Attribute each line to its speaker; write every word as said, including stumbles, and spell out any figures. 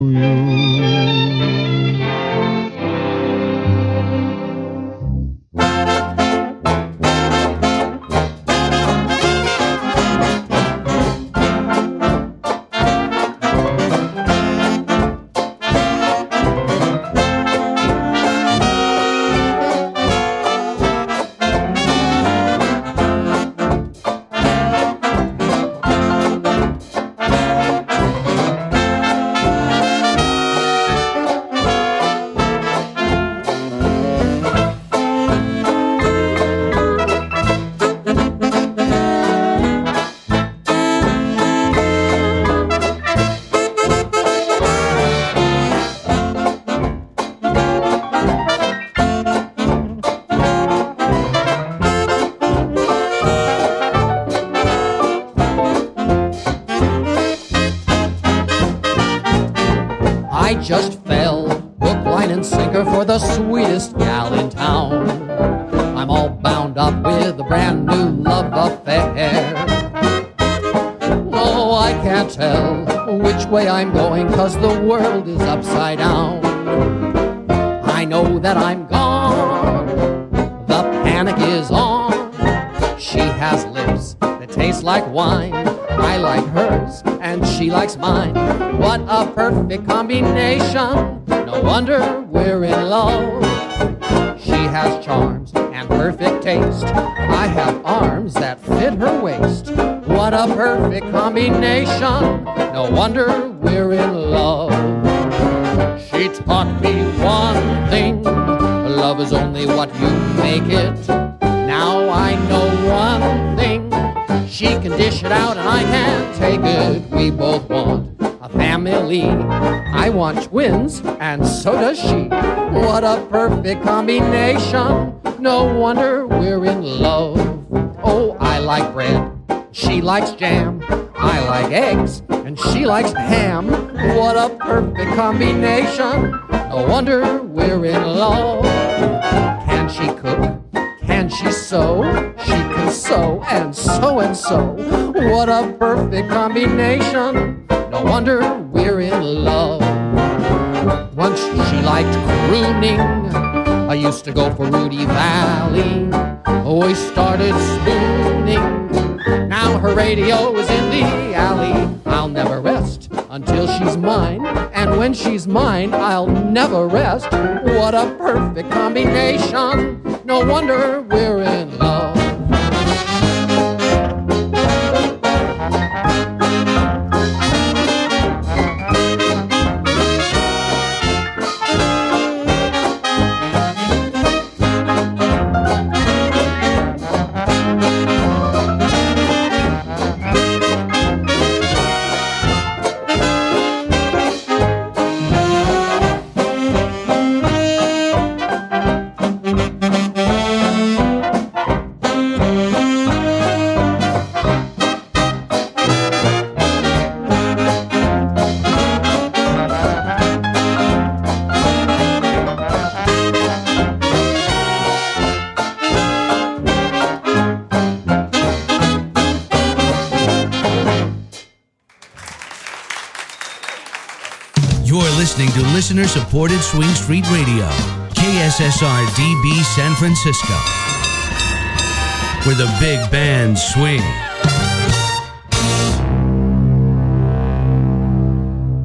Speaker 1: Just fell, hook, line, and sinker for the sweetest gal in town. I'm all bound up with a brand new love affair. No, I can't tell which way I'm going, 'cause the world is upside down. I know that I'm gone, the panic is on. She has lips that taste like wine. I like hers and she likes mine. What a perfect combination. No wonder we're in love. She has charms and perfect taste. I have arms that fit her waist. What a perfect combination. No wonder we're in love. She taught me one thing. Love is only what you make it. Now I know one thing. She can dish it out and I can take it. We both want a family. I want twins and so does she. What a perfect combination. No wonder we're in love. Oh, I like bread. She likes jam. I like eggs and she likes ham. What a perfect combination. No wonder we're in love. Can she cook? Can she sew? She can sew and sew and sew. What a perfect combination. No wonder we're in love. Once she liked crooning. I used to go for Rudy Valley. Always started spooning. Now her radio is in the alley. I'll never rest until she's mine. And when she's mine, I'll never rest. What a perfect combination. No wonder we're in love.
Speaker 2: Listening to listener-supported Swing Street Radio, K S S R D B San Francisco, where the big bands swing.